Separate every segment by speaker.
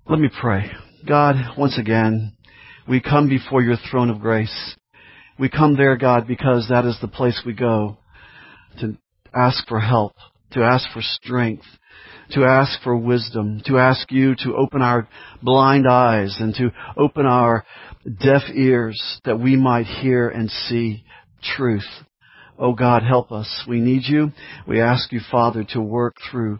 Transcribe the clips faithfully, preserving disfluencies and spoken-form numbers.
Speaker 1: Let me pray. God, once again, we come before your throne of grace. We come there, God, because that is the place we go to ask for help, to ask for strength, to ask for wisdom, to ask you to open our blind eyes and to open our deaf ears that we might hear and see truth. Oh God, help us. We need you. We ask you, Father, to work through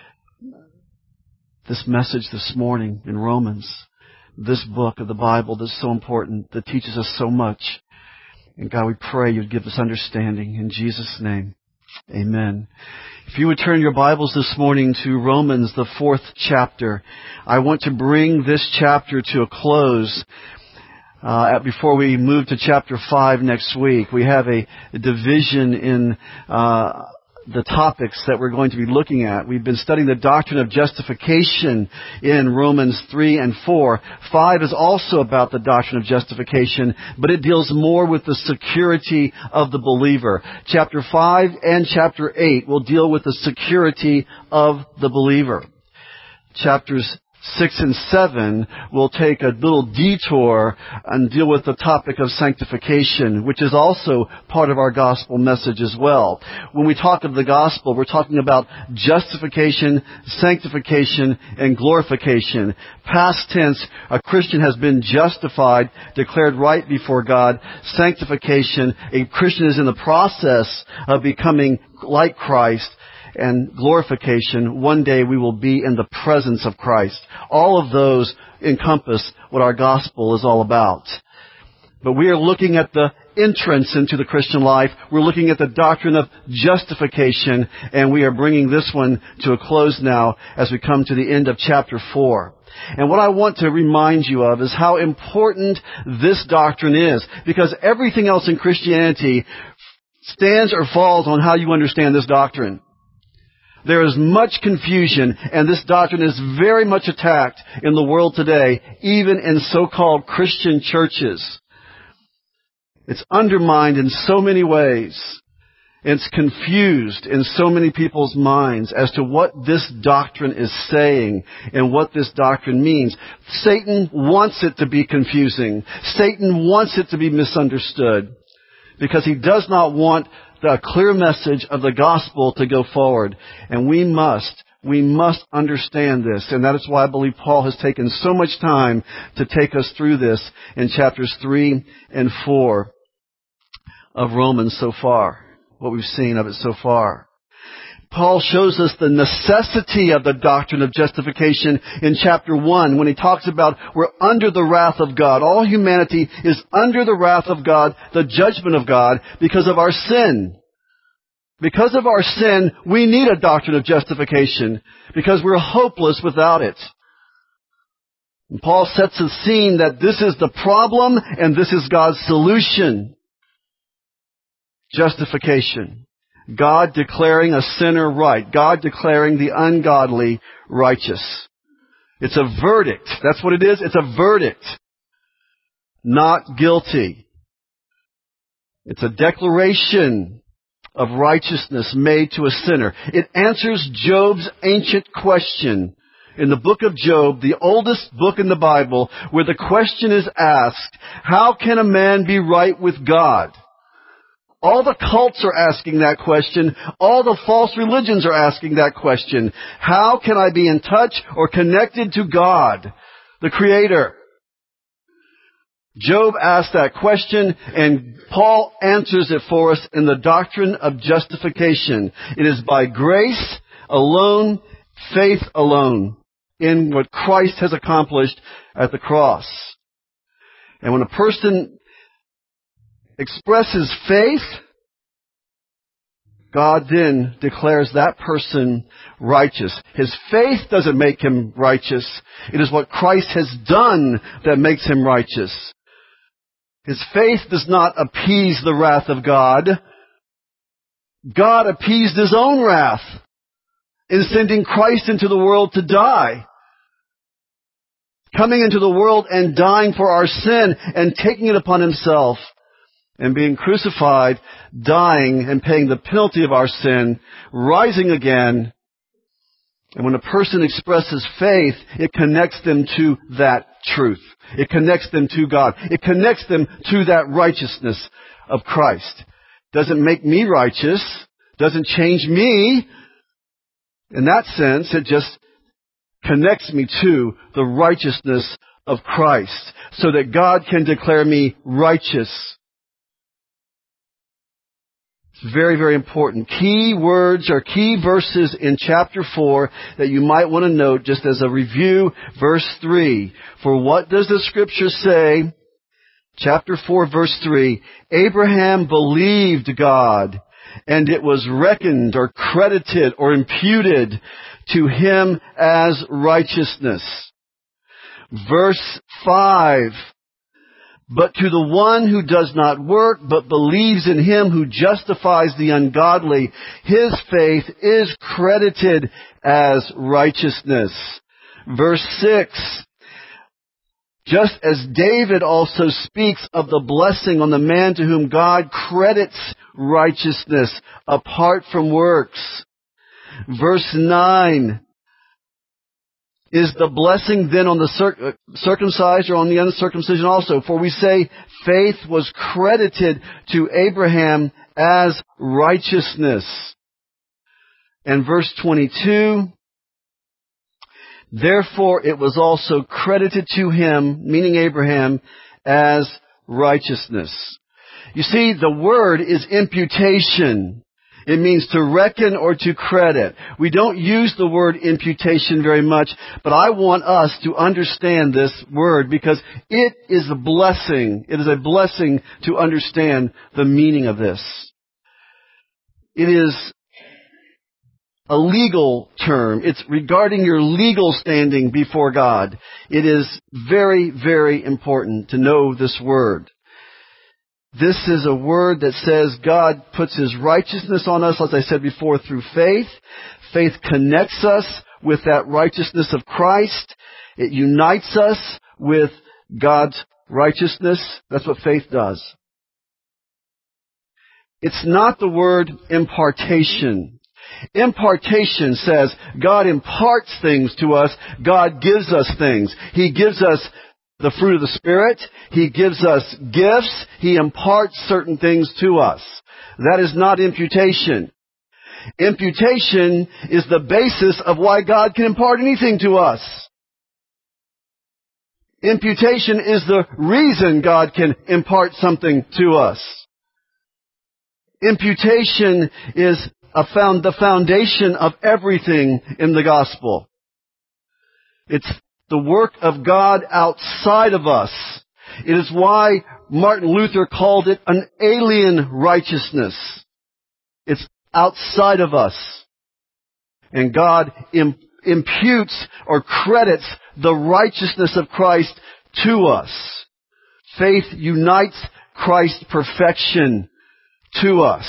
Speaker 1: this message this morning in Romans, this book of the Bible that's so important, that teaches us so much. And God, we pray you'd give us understanding. In Jesus' name, amen. If you would turn your Bibles this morning to Romans, the fourth chapter, I want to bring this chapter to a close uh, before we move to chapter five next week. We have a, a division in uh the topics that we're going to be looking at. We've been studying the doctrine of justification in Romans three and four. five is also about the doctrine of justification, but it deals more with the security of the believer. Chapter five and chapter eight will deal with the security of the believer. Chapters six and seven will take a little detour and deal with the topic of sanctification, which is also part of our gospel message as well. When we talk of the gospel, we're talking about justification, sanctification, and glorification. Past tense, a Christian has been justified, declared right before God. Sanctification, a Christian is in the process of becoming like Christ. And glorification, one day we will be in the presence of Christ. All of those encompass what our gospel is all about. But we are looking at the entrance into the Christian life. We're looking at the doctrine of justification, and we are bringing this one to a close now as we come to the end of chapter four. And what I want to remind you of is how important this doctrine is, because everything else in Christianity stands or falls on how you understand this doctrine. There is much confusion, and this doctrine is very much attacked in the world today, even in so-called Christian churches. It's undermined in so many ways. It's confused in so many people's minds as to what this doctrine is saying and what this doctrine means. Satan wants it to be confusing. Satan wants it to be misunderstood, because he does not want the clear message of the gospel to go forward. And we must, we must understand this. And that is why I believe Paul has taken so much time to take us through this in chapters three and four of Romans so far, what we've seen of it so far. Paul shows us the necessity of the doctrine of justification in chapter one when he talks about we're under the wrath of God. All humanity is under the wrath of God, the judgment of God, because of our sin. Because of our sin, we need a doctrine of justification because we're hopeless without it. And Paul sets the scene that this is the problem and this is God's solution. Justification. God declaring a sinner right. God declaring the ungodly righteous. It's a verdict. That's what it is. It's a verdict. Not guilty. It's a declaration of righteousness made to a sinner. It answers Job's ancient question in the book of Job, the oldest book in the Bible, where the question is asked, how can a man be right with God? All the cults are asking that question. All the false religions are asking that question. How can I be in touch or connected to God, the Creator? Job asked that question, and Paul answers it for us in the doctrine of justification. It is by grace alone, faith alone, in what Christ has accomplished at the cross. And when a person expresses faith, God then declares that person righteous. His faith doesn't make him righteous. It is what Christ has done that makes him righteous. His faith does not appease the wrath of God. God appeased His own wrath in sending Christ into the world to die. Coming into the world and dying for our sin and taking it upon Himself and being crucified, dying and paying the penalty of our sin, rising again, And when a person expresses faith, it connects them to that truth. It connects them to God. It connects them to that righteousness of Christ. Doesn't make me righteous. Doesn't change me. In that sense, it just connects me to the righteousness of Christ so that God can declare me righteous. It's very, very important. Key words or key verses in chapter four that you might want to note just as a review. Verse three. For what does the Scripture say? Chapter four, verse three. Abraham believed God, and it was reckoned or credited or imputed to him as righteousness. Verse five. But to the one who does not work, but believes in him who justifies the ungodly, his faith is credited as righteousness. Verse six. Just as David also speaks of the blessing on the man to whom God credits righteousness apart from works. Verse nine. Is the blessing then on the circ- circumcised or on the uncircumcision also? For we say faith was credited to Abraham as righteousness. And verse twenty-two, therefore it was also credited to him, meaning Abraham, as righteousness. You see, the word is imputation. It means to reckon or to credit. We don't use the word imputation very much, but I want us to understand this word because it is a blessing. It is a blessing to understand the meaning of this. It is a legal term. It's regarding your legal standing before God. It is very, very important to know this word. This is a word that says God puts His righteousness on us, as I said before, through faith. Faith connects us with that righteousness of Christ. It unites us with God's righteousness. That's what faith does. It's not the word impartation. Impartation says God imparts things to us. God gives us things. He gives us the fruit of the Spirit. He gives us gifts. He imparts certain things to us. That is not imputation. Imputation is the basis of why God can impart anything to us. Imputation is the reason God can impart something to us. Imputation is a found, the foundation of everything in the gospel. It's the work of God outside of us. It is why Martin Luther called it an alien righteousness. It's outside of us. And God im- imputes or credits the righteousness of Christ to us. Faith unites Christ's perfection to us.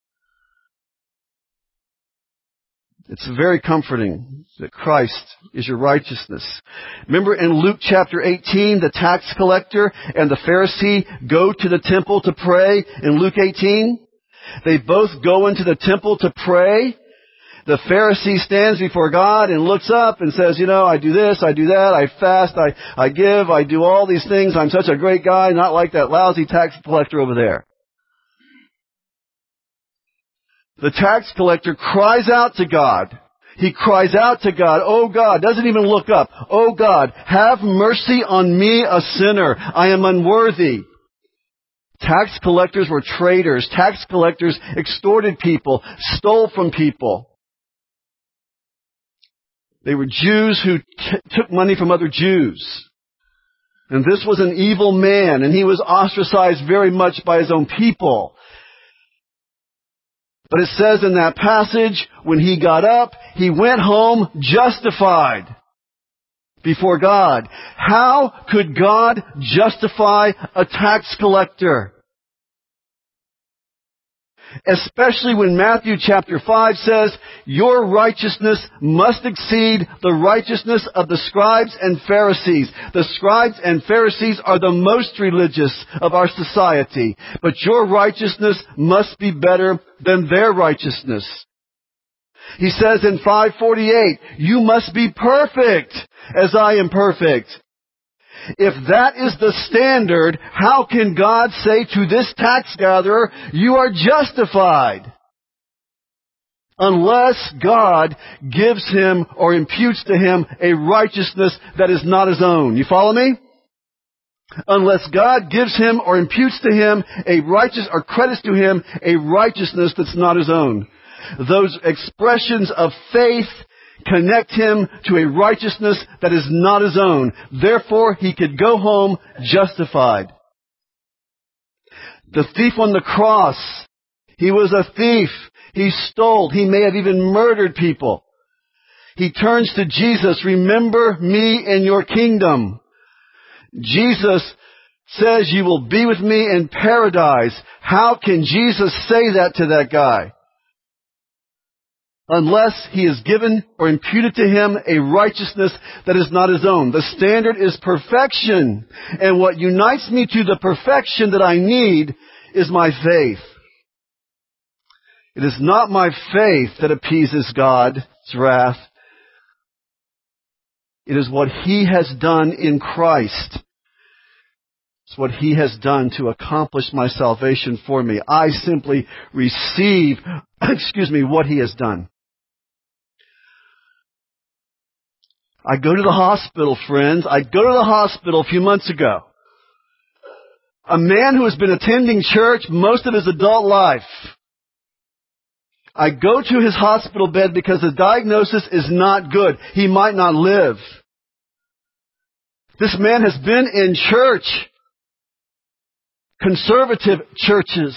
Speaker 1: It's very comforting that Christ is your righteousness. Remember in Luke chapter eighteen, the tax collector and the Pharisee go to the temple to pray in Luke eighteen? They both go into the temple to pray. The Pharisee stands before God and looks up and says, you know, I do this, I do that, I fast, I, I give, I do all these things. I'm such a great guy, not like that lousy tax collector over there. The tax collector cries out to God. He cries out to God, oh God, doesn't even look up. Oh God, have mercy on me, a sinner. I am unworthy. Tax collectors were traitors. Tax collectors extorted people, stole from people. They were Jews who t- took money from other Jews. And this was an evil man, and he was ostracized very much by his own people. But it says in that passage, when he got up, he went home justified before God. How could God justify a tax collector? Especially when Matthew chapter five says, your righteousness must exceed the righteousness of the scribes and Pharisees. The scribes and Pharisees are the most religious of our society, but your righteousness must be better than their righteousness. He says in five forty-eight, you must be perfect as I am perfect. If that is the standard, how can God say to this tax gatherer, you are justified? Unless God gives him or imputes to him a righteousness that is not his own. You follow me? Unless God gives him or imputes to him a righteous, or credits to him a righteousness that's not his own. Those expressions of faith connect him to a righteousness that is not his own. Therefore, he could go home justified. The thief on the cross, he was a thief. He stole. He may have even murdered people. He turns to Jesus, remember me in your kingdom. Jesus says you will be with me in paradise. How can Jesus say that to that guy? Unless he has given or imputed to him a righteousness that is not his own. The standard is perfection. And what unites me to the perfection that I need is my faith. It is not my faith that appeases God's wrath. It is what He has done in Christ. It's what He has done to accomplish my salvation for me. I simply receive, excuse me, what He has done. I go to the hospital, friends. I go to the hospital a few months ago. A man who has been attending church most of his adult life. I go to his hospital bed because the diagnosis is not good. He might not live. This man has been in church, conservative churches.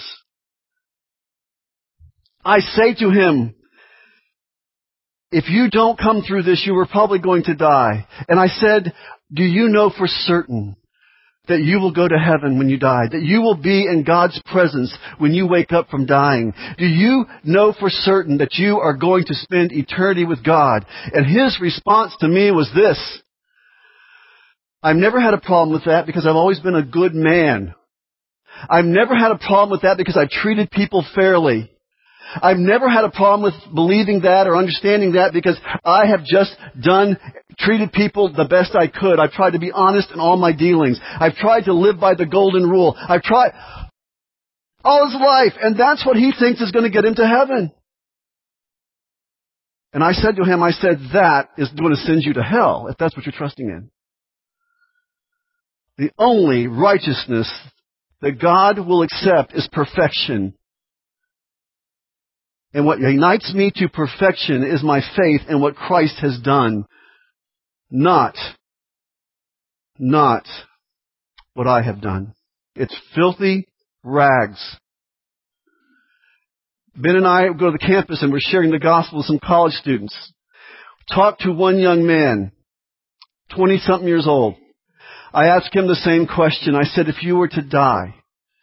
Speaker 1: I say to him, if you don't come through this, you are probably going to die. And I said, do you know for certain that you will go to heaven when you die? That you will be in God's presence when you wake up from dying? Do you know for certain that you are going to spend eternity with God? And his response to me was this: I've never had a problem with that because I've always been a good man. I've never had a problem with that because I've treated people fairly. I've never had a problem with believing that or understanding that because I have just done, treated people the best I could. I've tried to be honest in all my dealings. I've tried to live by the golden rule. I've tried all his life, and that's what he thinks is going to get him to heaven. And I said to him, I said, that is going to send you to hell if that's what you're trusting in. The only righteousness that God will accept is perfection. And what unites me to perfection is my faith in what Christ has done. Not, not what I have done. It's filthy rags. Ben and I go to the campus and we're sharing the gospel with some college students. Talked to one young man, twenty-something years old. I asked him the same question. I said, if you were to die,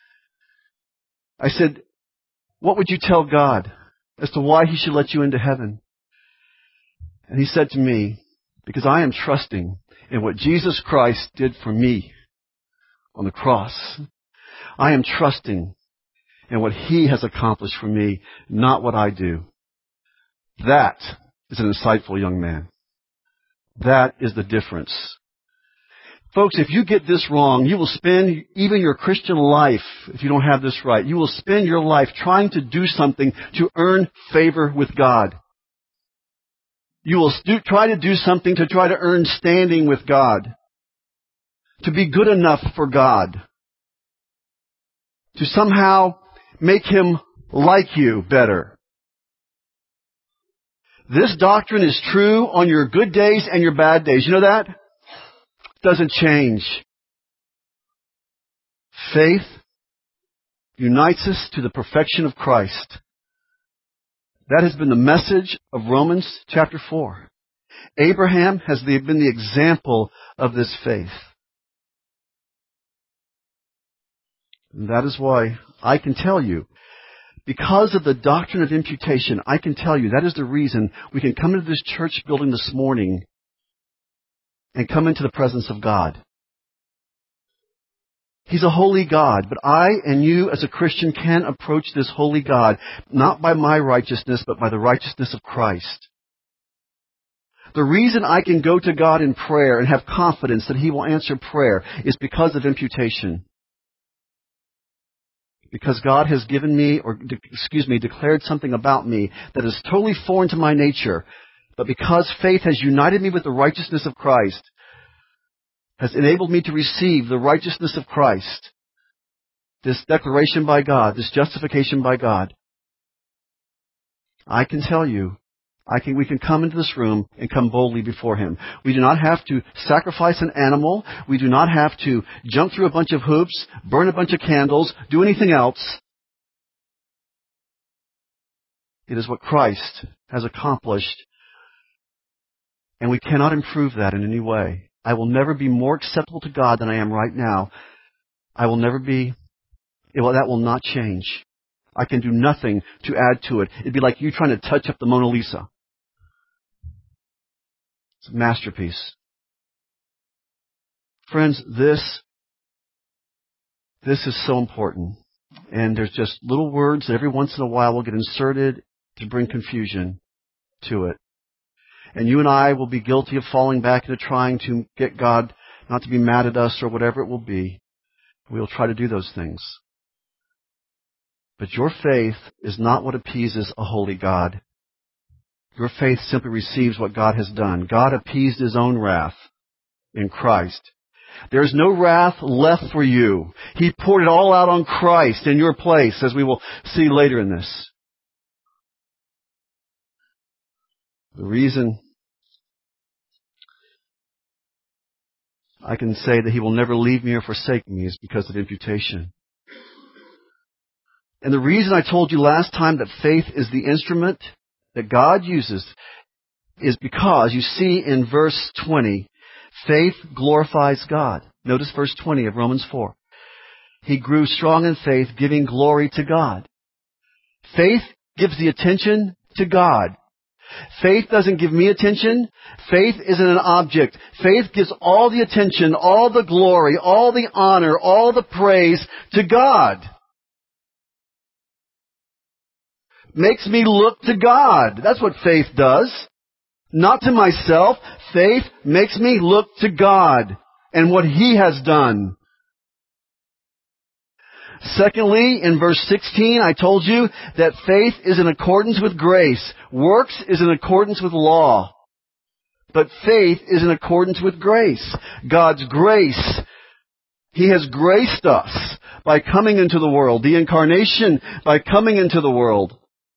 Speaker 1: I said, what would you tell God as to why He should let you into heaven? And he said to me, because I am trusting in what Jesus Christ did for me on the cross. I am trusting in what He has accomplished for me, not what I do. That is an insightful young man. That is the difference. Folks, if you get this wrong, you will spend even your Christian life, if you don't have this right, you will spend your life trying to do something to earn favor with God. You will st- try to do something to try to earn standing with God. To be good enough for God. To somehow make Him like you better. This doctrine is true on your good days and your bad days. You know that? Doesn't change. Faith unites us to the perfection of Christ. That has been the message of Romans chapter four. Abraham has been the example of this faith. And that is why I can tell you, because of the doctrine of imputation, I can tell you that is the reason we can come into this church building this morning and come into the presence of God. He's a holy God, but I and you as a Christian can approach this holy God not by my righteousness, but by the righteousness of Christ. The reason I can go to God in prayer and have confidence that He will answer prayer is because of imputation. Because God has given me, or excuse me, declared something about me that is totally foreign to my nature. But because faith has united me with the righteousness of Christ, has enabled me to receive the righteousness of Christ, this declaration by God, this justification by God, I can tell you, I can, we can come into this room and come boldly before Him. We do not have to sacrifice an animal. We do not have to jump through a bunch of hoops, burn a bunch of candles, do anything else. It is what Christ has accomplished, and we cannot improve that in any way. I will never be more acceptable to God than I am right now. I will never be, well, that will not change. I can do nothing to add to it. It'd be like you trying to touch up the Mona Lisa. It's a masterpiece. Friends, this, this is so important. And there's just little words that every once in a while will get inserted to bring confusion to it. And you and I will be guilty of falling back into trying to get God not to be mad at us or whatever it will be. We'll try to do those things. But your faith is not what appeases a holy God. Your faith simply receives what God has done. God appeased His own wrath in Christ. There is no wrath left for you. He poured it all out on Christ in your place, as we will see later in this. The reason I can say that He will never leave me or forsake me is because of imputation. And the reason I told you last time that faith is the instrument that God uses is because, you see in verse twenty, faith glorifies God. Notice verse twenty of Romans four. He grew strong in faith, giving glory to God. Faith gives the attention to God. Faith doesn't give me attention. Faith isn't an object. Faith gives all the attention, all the glory, all the honor, all the praise to God. Makes me look to God. That's what faith does. Not to myself. Faith makes me look to God and what He has done. Secondly, in verse sixteen, I told you that faith is in accordance with grace. Works is in accordance with law. But faith is in accordance with grace. God's grace. He has graced us by coming into the world. The incarnation by coming into the world.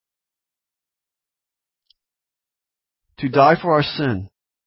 Speaker 1: To die for our sin.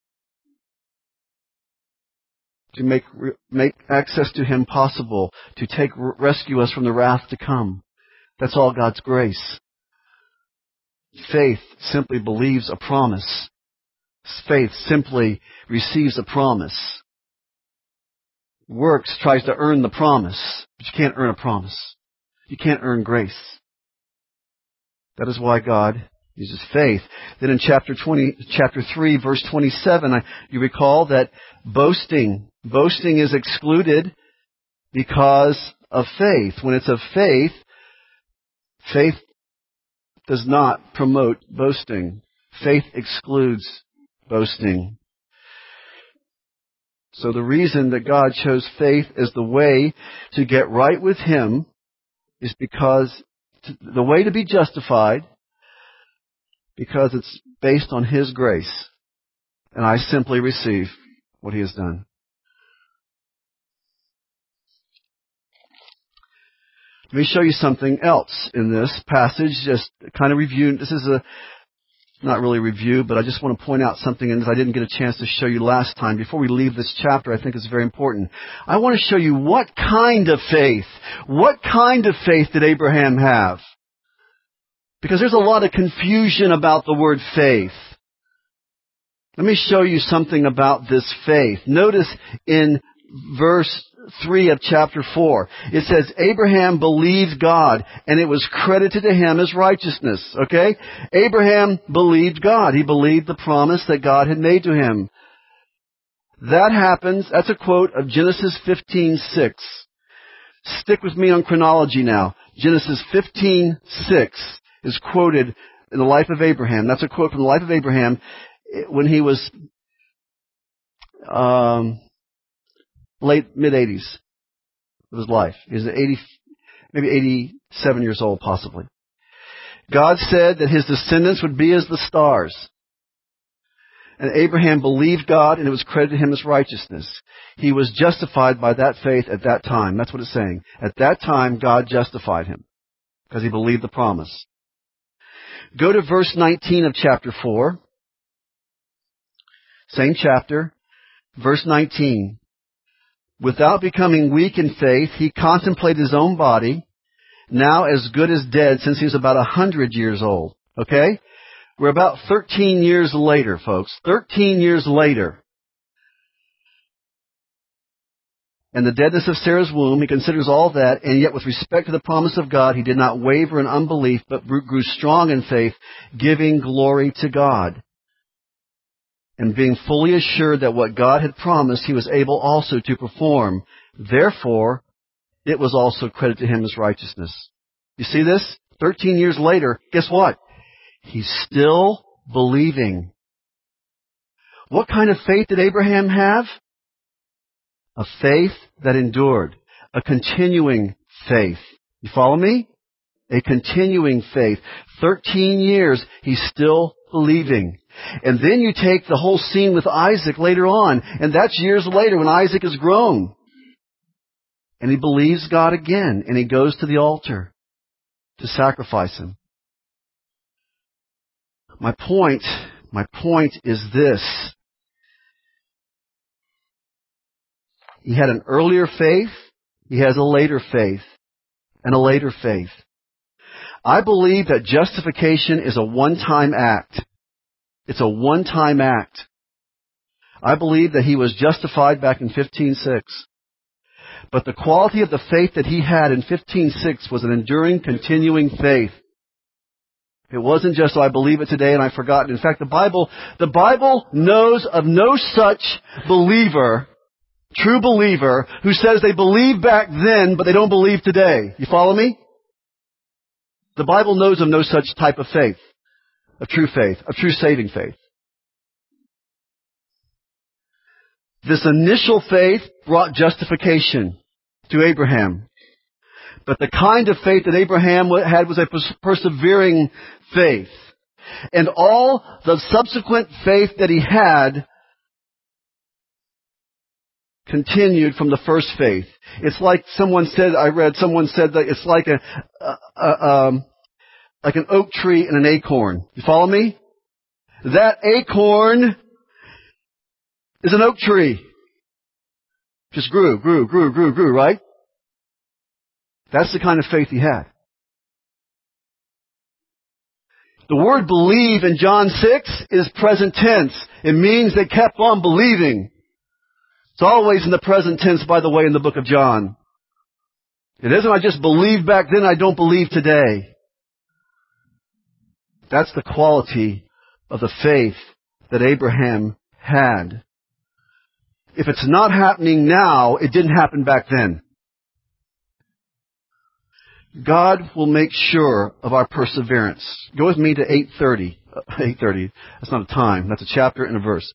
Speaker 1: To make make access to Him possible. To take rescue us from the wrath to come. That's all God's grace. Faith simply believes a promise. Faith simply receives a promise. Works tries to earn the promise, but you can't earn a promise. You can't earn grace. That is why God uses faith. Then in chapter twenty, chapter three, verse twenty-seven, I, you recall that boasting, boasting is excluded because of faith. When it's of faith, faith does not promote boasting. Faith excludes boasting. So the reason that God chose faith as the way to get right with Him is because the way to be justified, because it's based on His grace. And I simply receive what He has done. Let me show you something else in this passage. Just kind of review. This is a not really review, but I just want to point out something that I didn't get a chance to show you last time. Before we leave this chapter, I think it's very important. I want to show you what kind of faith, what kind of faith did Abraham have? Because there's a lot of confusion about the word faith. Let me show you something about this faith. Notice in verse three of chapter four, it says, Abraham believed God, and it was credited to him as righteousness. Okay? Abraham believed God. He believed the promise that God had made to him. That happens, that's a quote of Genesis fifteen six. Stick with me on chronology now. Genesis fifteen six is quoted in the life of Abraham. That's a quote from the life of Abraham when he was um, late, mid-eighties of his life. He was eighty, maybe eighty-seven years old, possibly. God said that his descendants would be as the stars. And Abraham believed God, and it was credited to him as righteousness. He was justified by that faith at that time. That's what it's saying. At that time, God justified him because he believed the promise. Go to verse nineteen of chapter four. Same chapter. Verse nineteen. Without becoming weak in faith, he contemplated his own body, now as good as dead since he was about a hundred years old. Okay? We're about thirteen years later, folks. thirteen years later. And the deadness of Sarah's womb, he considers all that, and yet with respect to the promise of God, he did not waver in unbelief, but grew strong in faith, giving glory to God. And being fully assured that what God had promised, he was able also to perform. Therefore, it was also credited to him as righteousness. You see this? Thirteen years later, guess what? He's still believing. What kind of faith did Abraham have? A faith that endured. A continuing faith. You follow me? A continuing faith. Thirteen years, he's still believing. And then you take the whole scene with Isaac later on, and that's years later when Isaac is grown. And he believes God again, and he goes to the altar to sacrifice him. My point, my point is this. He had an earlier faith, he has a later faith, and a later faith. I believe that justification is a one-time act. It's a one-time act. I believe that he was justified back in fifteen six. But the quality of the faith that he had in fifteen six was an enduring, continuing faith. It wasn't just, oh, I believe it today and I've forgotten. In fact, the Bible, the Bible knows of no such believer, true believer, who says they believed back then, but they don't believe today. You follow me? The Bible knows of no such type of faith, of true faith, of true saving faith. This initial faith brought justification to Abraham. But the kind of faith that Abraham had was a persevering faith. And all the subsequent faith that he had continued from the first faith. It's like someone said, I read, someone said that it's like a, a, a um, like an oak tree and an acorn. You follow me? That acorn is an oak tree. Just grew, grew, grew, grew, grew, right? That's the kind of faith he had. The word believe in John six is present tense. It means they kept on believing. It's always in the present tense, by the way, in the book of John. It isn't I just believed back then, I don't believe today. That's the quality of the faith that Abraham had. If it's not happening now, it didn't happen back then. God will make sure of our perseverance. Go with me to eight thirty. eight thirty. That's not a time. That's a chapter and a verse.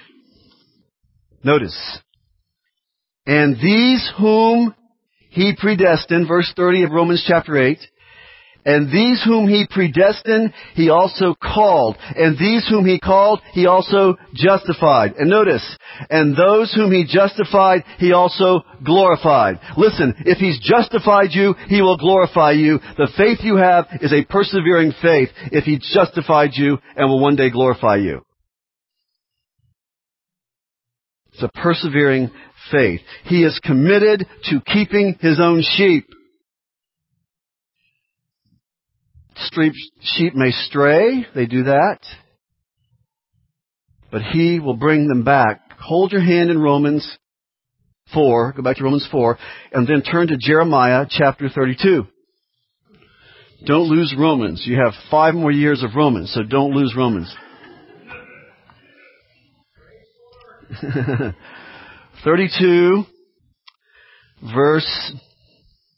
Speaker 1: Notice. And these whom he predestined, verse thirty of Romans chapter eight, and these whom he predestined, he also called. And these whom he called, he also justified. And notice, and those whom he justified, he also glorified. Listen, if he's justified you, he will glorify you. The faith you have is a persevering faith if he justified you and will one day glorify you. It's a persevering faith. He is committed to keeping his own sheep. Sheep may stray, they do that, but he will bring them back. Hold your hand in Romans four, go back to Romans four, and then turn to Jeremiah chapter thirty-two. Don't lose Romans. You have five more years of Romans, so don't lose Romans. thirty-two, verse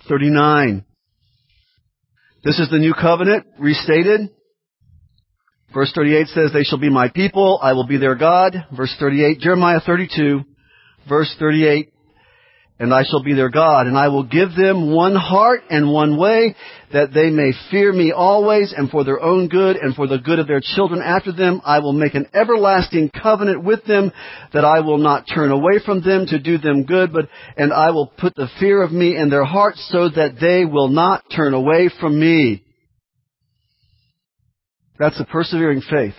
Speaker 1: thirty-nine. This is the new covenant restated. Verse thirty-eight says, they shall be my people, I will be their God. Verse thirty-eight, Jeremiah thirty-two, verse thirty-eight, and I shall be their God, and I will give them one heart and one way, that they may fear me always, and for their own good, and for the good of their children after them, I will make an everlasting covenant with them, that I will not turn away from them to do them good, but and I will put the fear of me in their hearts, so that they will not turn away from me. That's a persevering faith.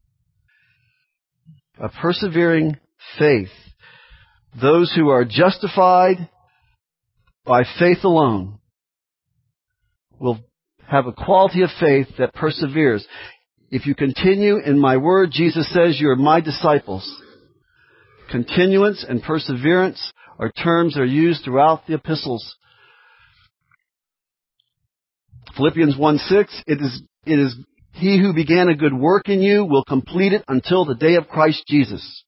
Speaker 1: A persevering faith. Those who are justified by faith alone will have a quality of faith that perseveres. If you continue in my word, Jesus says, you are my disciples. Continuance and perseverance are terms that are used throughout the epistles. Philippians one six, it is, it is he who began a good work in you will complete it until the day of Christ Jesus.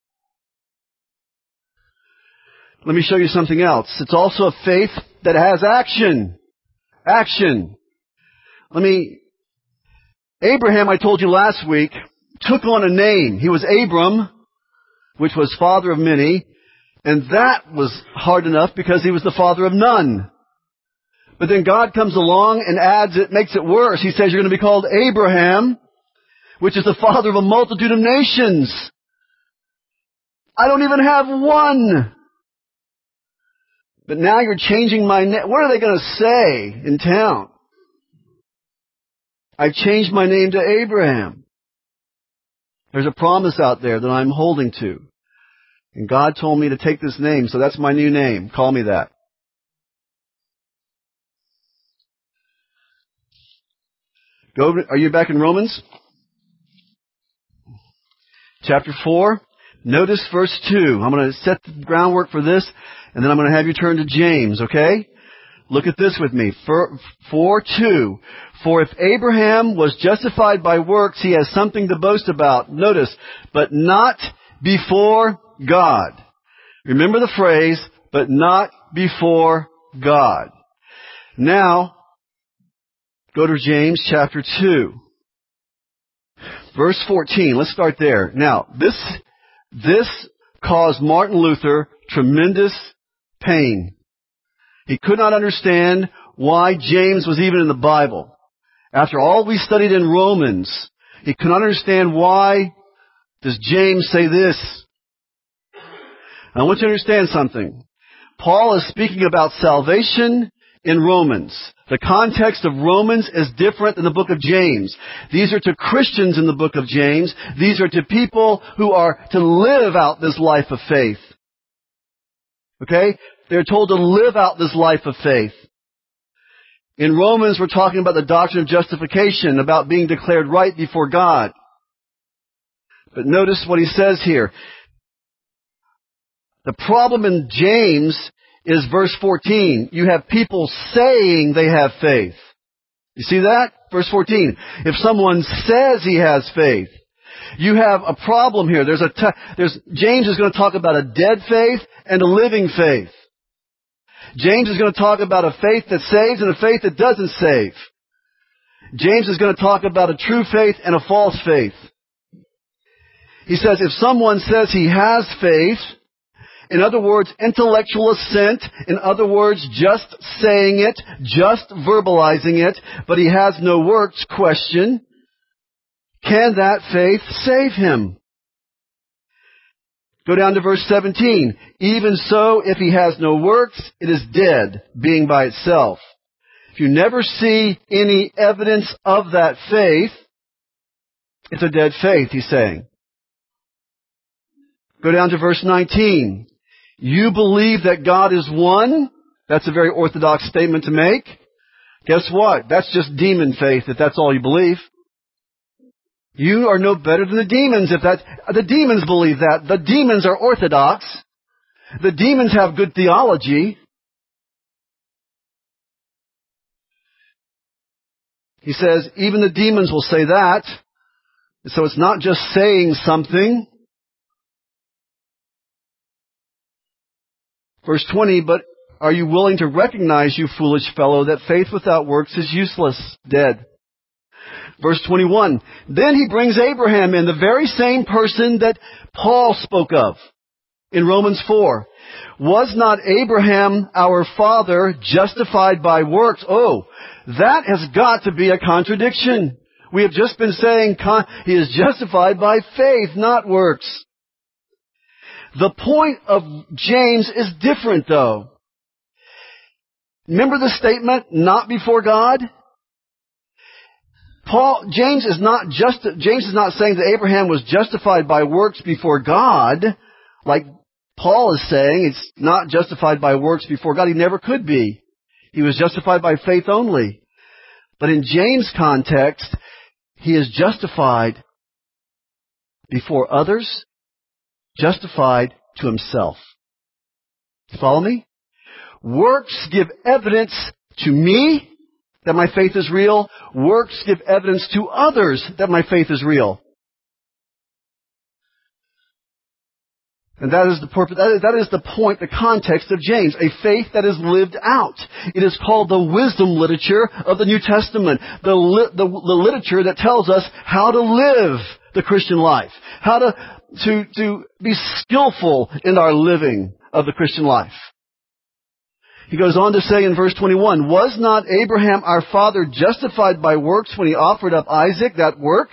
Speaker 1: Let me show you something else. It's also a faith that has action. Action. Let me... Abraham, I told you last week, took on a name. He was Abram, which was father of many, and that was hard enough because he was the father of none. But then God comes along and adds it, makes it worse. He says you're going to be called Abraham, which is the father of a multitude of nations. I don't even have one. But now you're changing my name. What are they going to say in town? I changed my name to Abraham. There's a promise out there that I'm holding to. And God told me to take this name, so that's my new name. Call me that. Go. Are you back in Romans? Chapter four. Notice verse two. I'm going to set the groundwork for this, and then I'm going to have you turn to James, okay? Look at this with me. four two. For if Abraham was justified by works, he has something to boast about. Notice, but not before God. Remember the phrase, but not before God. Now, go to James chapter two. Verse fourteen. Let's start there. Now, this, this caused Martin Luther tremendous pain. He could not understand why James was even in the Bible. After all we studied in Romans, he could not understand why does James say this. I want you to understand something. Paul is speaking about salvation in Romans. The context of Romans is different than the book of James. These are to Christians in the book of James. These are to people who are to live out this life of faith. Okay? They're told to live out this life of faith. In Romans, we're talking about the doctrine of justification, about being declared right before God. But notice what he says here. The problem in James is verse fourteen. You have people saying they have faith. You see that? Verse fourteen. If someone says he has faith, you have a problem here. There's a t- there's James is going to talk about a dead faith and a living faith. James is going to talk about a faith that saves and a faith that doesn't save. James is going to talk about a true faith and a false faith. He says if someone says he has faith, in other words, intellectual assent, in other words, just saying it, just verbalizing it, but he has no works, question, can that faith save him? Go down to verse seventeen. Even so, if he has no works, it is dead, being by itself. If you never see any evidence of that faith, it's a dead faith, he's saying. Go down to verse nineteen. You believe that God is one? That's a very orthodox statement to make. Guess what? That's just demon faith if that's all you believe. You are no better than the demons if that, the demons believe that. The demons are orthodox. The demons have good theology. He says, even the demons will say that. So it's not just saying something. Verse twenty, but are you willing to recognize, you foolish fellow, that faith without works is useless, dead? Verse twenty-one, then he brings Abraham in, the very same person that Paul spoke of in Romans four. Was not Abraham our father justified by works? Oh, that has got to be a contradiction. We have just been saying con- he is justified by faith, not works. The point of James is different, though. Remember the statement, not before God? Paul, James is not just, James is not saying that Abraham was justified by works before God, like Paul is saying it's not justified by works before God. He never could be. He was justified by faith only. But in James' context, he is justified before others, justified to himself. You follow me? Works give evidence to me that my faith is real. Works give evidence to others that my faith is real. And that is the purpose, that is the point, the context of James. A faith that is lived out. It is called the wisdom literature of the New Testament. The, li- the, the literature that tells us how to live the Christian life. How to, to, to be skillful in our living of the Christian life. He goes on to say in verse twenty-one, was not Abraham our father justified by works when he offered up Isaac, that work?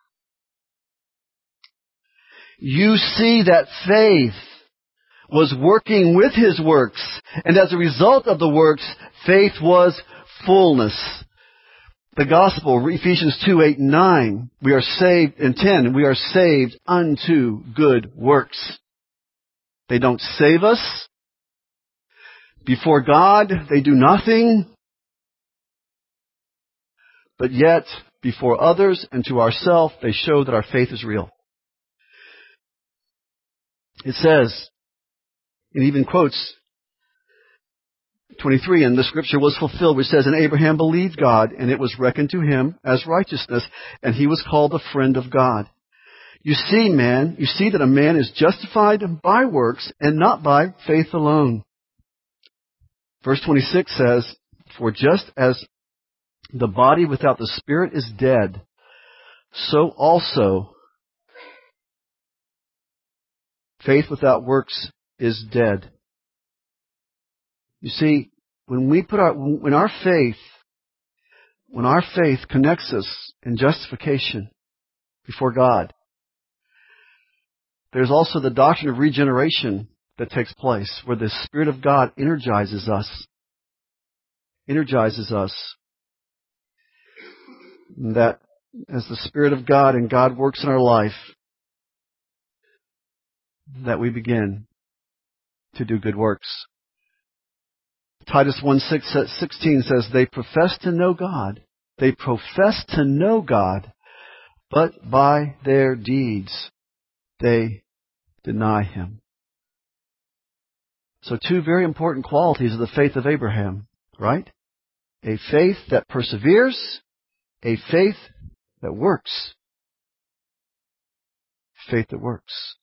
Speaker 1: You see that faith was working with his works, and as a result of the works, faith was fullness. The gospel, Ephesians two, eight, and nine, we are saved, and ten, we are saved unto good works. They don't save us. Before God, they do nothing. But yet, before others and to ourselves, they show that our faith is real. It says, it even quotes twenty-three, and the scripture was fulfilled, which says, and Abraham believed God, and it was reckoned to him as righteousness, and he was called the friend of God. You see, man, you see that a man is justified by works and not by faith alone. Verse twenty-six says, for just as the body without the spirit is dead, so also faith without works is dead. You see, when we put our, when our faith, when our faith connects us in justification before God, there's also the doctrine of regeneration that takes place, where the Spirit of God energizes us, energizes us. And that as the Spirit of God and God works in our life, that we begin to do good works. Titus one sixteen says, they profess to know God. They profess to know God, but by their deeds they deny Him. So two very important qualities of the faith of Abraham, right? A faith that perseveres, a faith that works. Faith that works.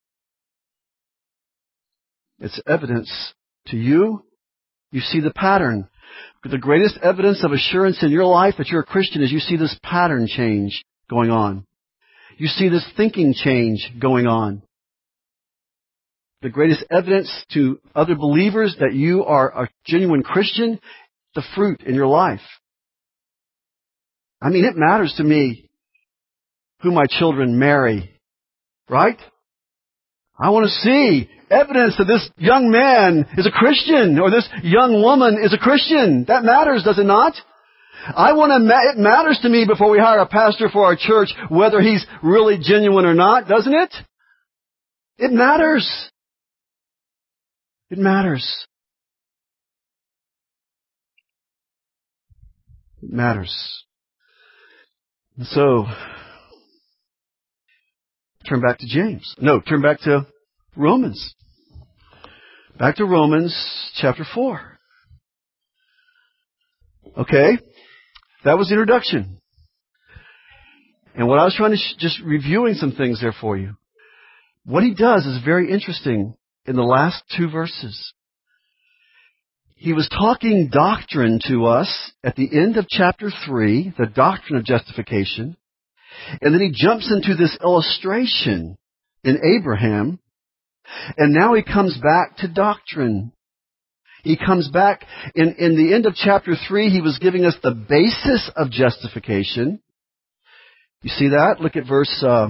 Speaker 1: It's evidence to you. You see the pattern. The greatest evidence of assurance in your life that you're a Christian is you see this pattern change going on. You see this thinking change going on. The greatest evidence to other believers that you are a genuine Christian, the fruit in your life. I mean, it matters to me who my children marry, right? I want to see evidence that this young man is a Christian or this young woman is a Christian. That matters, does it not? I want to, it matters to me before we hire a pastor for our church whether he's really genuine or not, doesn't it? It matters. It matters. It matters. And so, turn back to James. No, turn back to Romans. Back to Romans chapter four. Okay, that was the introduction. And what I was trying to, sh- just reviewing some things there for you. What he does is very interesting in the last two verses. he was talking doctrine to us at the end of chapter three, the doctrine of justification. And then he jumps into this illustration in Abraham. And now he comes back to doctrine. He comes back in, in the end of chapter three, he was giving us the basis of justification. You see that? Look at verse, uh,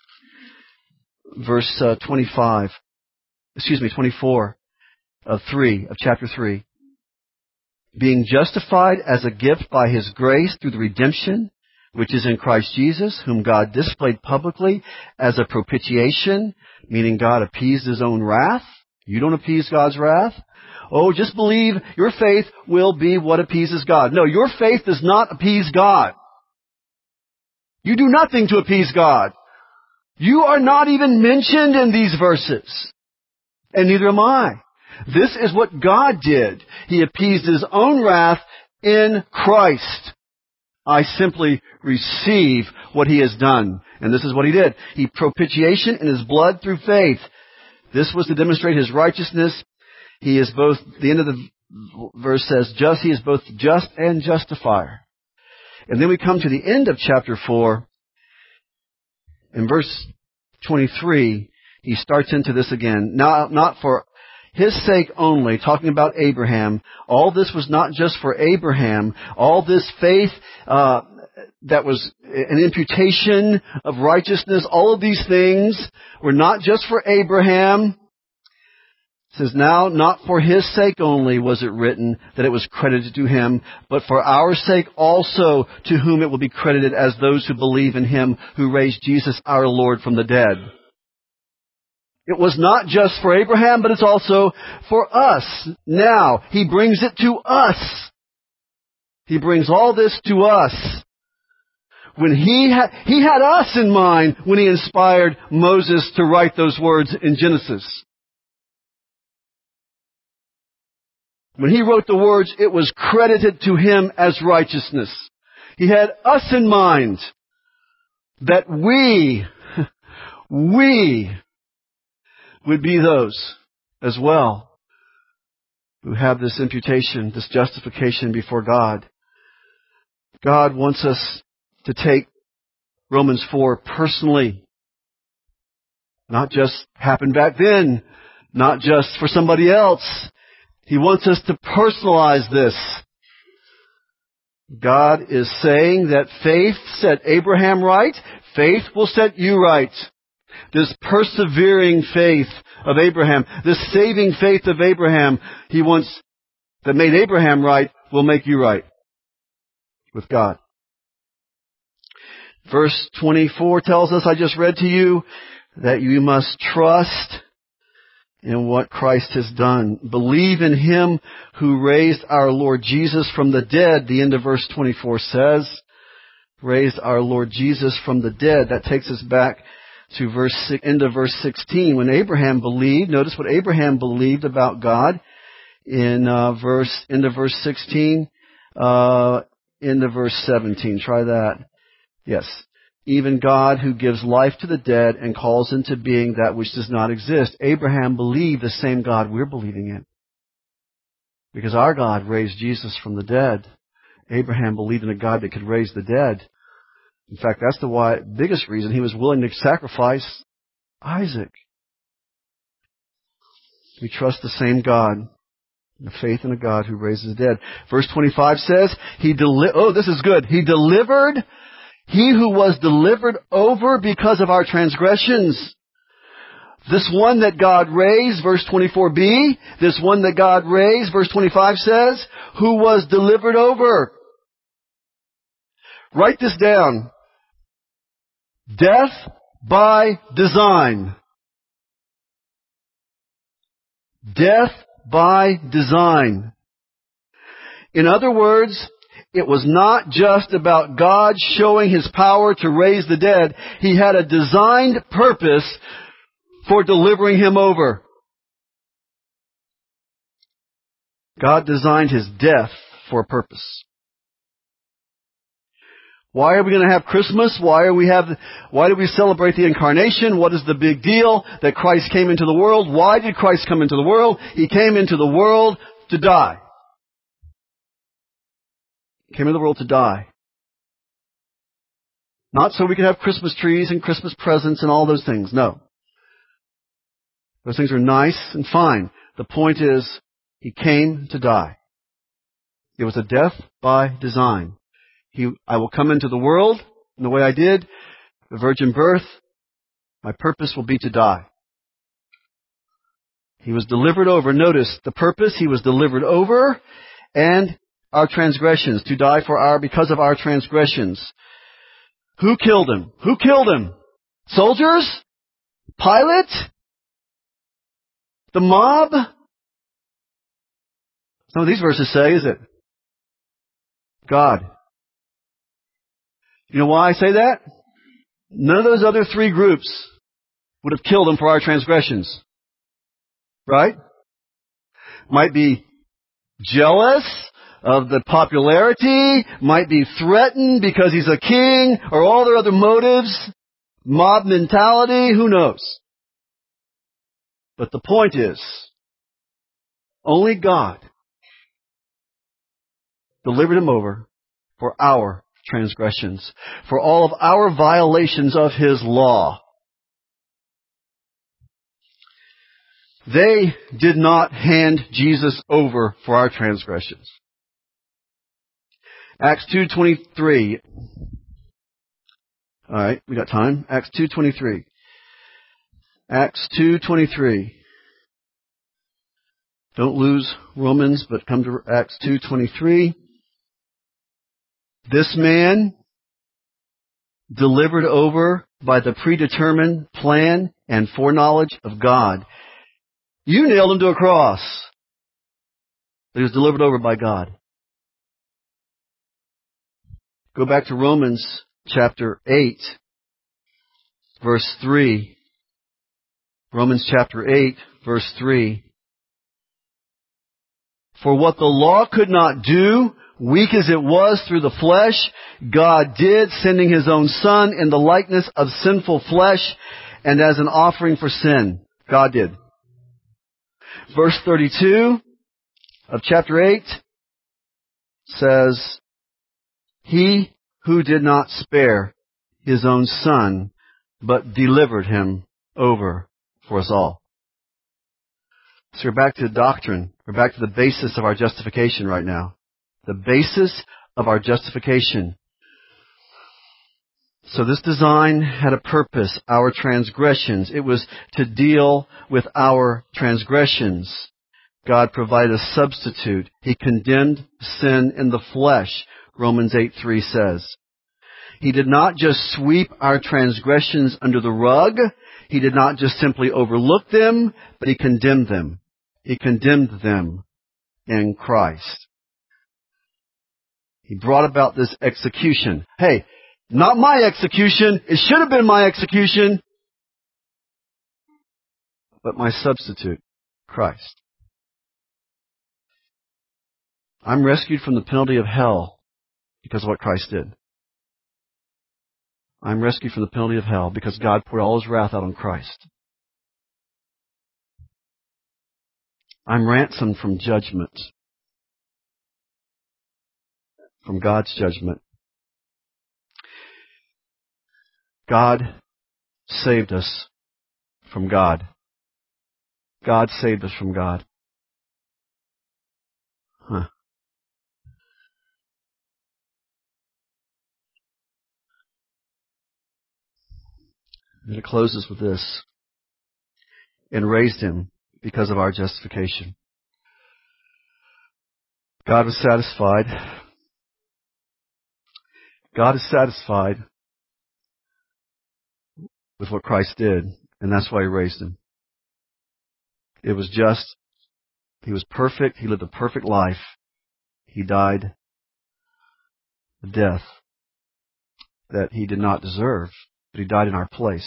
Speaker 1: verse, uh, twenty-five. Excuse me, twenty-four of three, of chapter three. Being justified as a gift by His grace through the redemption, which is in Christ Jesus, whom God displayed publicly as a propitiation, meaning God appeased His own wrath. You don't appease God's wrath. Oh, just believe your faith will be what appeases God. No, your faith does not appease God. You do nothing to appease God. You are not even mentioned in these verses. And neither am I. This is what God did. He appeased His own wrath in Christ. I simply receive what He has done. And this is what He did. He propitiation in His blood through faith. This was to demonstrate His righteousness. He is both, the end of the verse says, just, He is both just and justifier. And then we come to the end of chapter four. In verse twenty-three, he starts into this again. Not, not for His sake only, talking about Abraham. All this was not just for Abraham. All this faith uh, that was an imputation of righteousness, all of these things were not just for Abraham. It says, now, not for His sake only was it written that it was credited to Him, but for our sake also, to whom it will be credited as those who believe in Him who raised Jesus our Lord from the dead. It was not just for Abraham, but it's also for us. Now, He brings it to us. He brings all this to us. When He had, He had us in mind when He inspired Moses to write those words in Genesis. When He wrote the words, it was credited to Him as righteousness. He had us in mind that we, we would be those as well who have this imputation, this justification before God. God wants us to take Romans four personally. Not just happened back then, not just for somebody else. He wants us to personalize this. God is saying that faith set Abraham right. Faith will set you right. This persevering faith of Abraham, this saving faith of Abraham, He wants, that made Abraham right, will make you right with God. Verse twenty-four tells us, I just read to you, that you must trust in what Christ has done. Believe in Him who raised our Lord Jesus from the dead. The end of verse twenty-four says, raised our Lord Jesus from the dead. That takes us back to verse end of verse sixteen. When Abraham believed, notice what Abraham believed about God in uh, verse end of verse sixteen, uh, end of verse seventeen. Try that. Yes. Even God who gives life to the dead and calls into being that which does not exist. Abraham believed the same God we're believing in. Because our God raised Jesus from the dead. Abraham believed in a God that could raise the dead. In fact, that's the why, biggest reason he was willing to sacrifice Isaac. We trust the same God. The faith in a God who raises the dead. Verse twenty-five says, He deli- oh, this is good. He delivered He who was delivered over because of our transgressions. This one that God raised, verse twenty-four b, this one that God raised, verse twenty-five says, who was delivered over. Write this down. Death by design. Death by design. In other words, it was not just about God showing His power to raise the dead. He had a designed purpose for delivering him over. God designed His death for a purpose. Why are we going to have Christmas? Why are we have, why do we celebrate the incarnation? What is the big deal that Christ came into the world? Why did Christ come into the world? He came into the world to die. He came into the world to die. Not so we could have Christmas trees and Christmas presents and all those things. No. Those things are nice and fine. The point is, He came to die. It was a death by design. He, I will come into the world in the way I did, the virgin birth. My purpose will be to die. He was delivered over. Notice the purpose. He was delivered over and our transgressions, to die for our, because of our transgressions. Who killed Him? Who killed Him? Soldiers? Pilate? The mob? Some of these verses say, is it? God. You know why I say that? None of those other three groups would have killed Him for our transgressions. Right? Might be jealous of the popularity, might be threatened because He's a king, or all their other motives, mob mentality, who knows? But the point is, only God delivered Him over for our transgressions, for all of our violations of His law. They did not hand Jesus over for our transgressions. Acts two twenty-three. All right, we got time. Acts two twenty-three. Acts two twenty-three. Don't lose Romans, but come to Acts two twenty-three. This man, delivered over by the predetermined plan and foreknowledge of God. You nailed Him to a cross, but He was delivered over by God. Go back to Romans chapter eight, verse three. Romans chapter eight, verse three. For what the law could not do, weak as it was through the flesh, God did, sending His own Son in the likeness of sinful flesh and as an offering for sin. God did. Verse thirty-two of chapter eight says, He who did not spare His own Son, but delivered Him over for us all. So we're back to the doctrine. We're back to the basis of our justification right now. The basis of our justification. So this design had a purpose, our transgressions. It was to deal with our transgressions. God provided a substitute. He condemned sin in the flesh, Romans eight three says. He did not just sweep our transgressions under the rug. He did not just simply overlook them, but He condemned them. He condemned them in Christ. He brought about this execution. Hey, not my execution. It should have been my execution. But my substitute, Christ. I'm rescued from the penalty of hell because of what Christ did. I'm rescued from the penalty of hell because God poured all His wrath out on Christ. I'm ransomed from judgment, from God's judgment. God saved us from God. God saved us from God. Huh. And it closes with this. And raised Him because of our justification. God was satisfied. God is satisfied with what Christ did, and that's why He raised Him. It was just, He was perfect, He lived a perfect life. He died a death that He did not deserve, but He died in our place.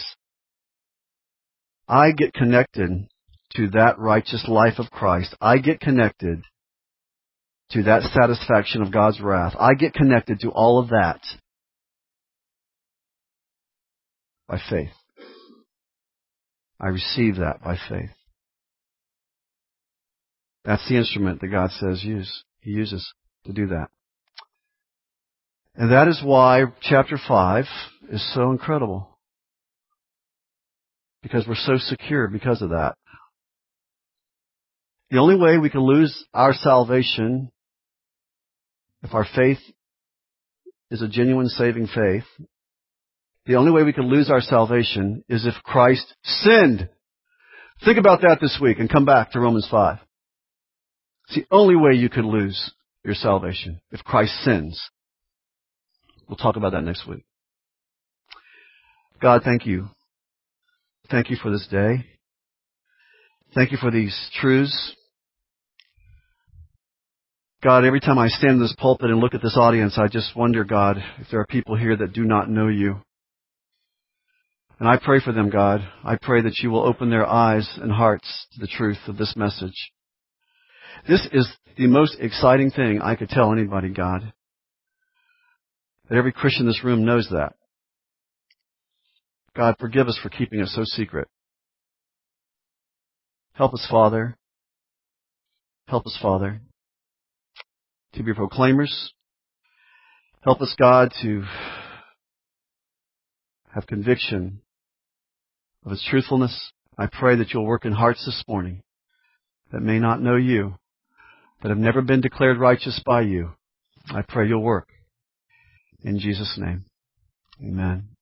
Speaker 1: I get connected to that righteous life of Christ. I get connected to that satisfaction of God's wrath. I get connected to all of that by faith. I receive that by faith. That's the instrument that God says use. He uses to do that. And that is why chapter five is so incredible. Because we're so secure because of that. The only way we can lose our salvation, if our faith is a genuine saving faith, the only way we can lose our salvation is if Christ sinned. Think about that this week and come back to Romans five. It's the only way you could lose your salvation, if Christ sins. We'll talk about that next week. God, thank you. Thank you for this day. Thank you for these truths. God, every time I stand in this pulpit and look at this audience, I just wonder, God, if there are people here that do not know you. And I pray for them, God. I pray that you will open their eyes and hearts to the truth of this message. This is the most exciting thing I could tell anybody, God. That every Christian in this room knows that. God, forgive us for keeping it so secret. Help us, Father. Help us, Father, to be proclaimers. Help us, God, to have conviction of its truthfulness. I pray that you'll work in hearts this morning that may not know you, that have never been declared righteous by you. I pray you'll work. In Jesus' name, amen.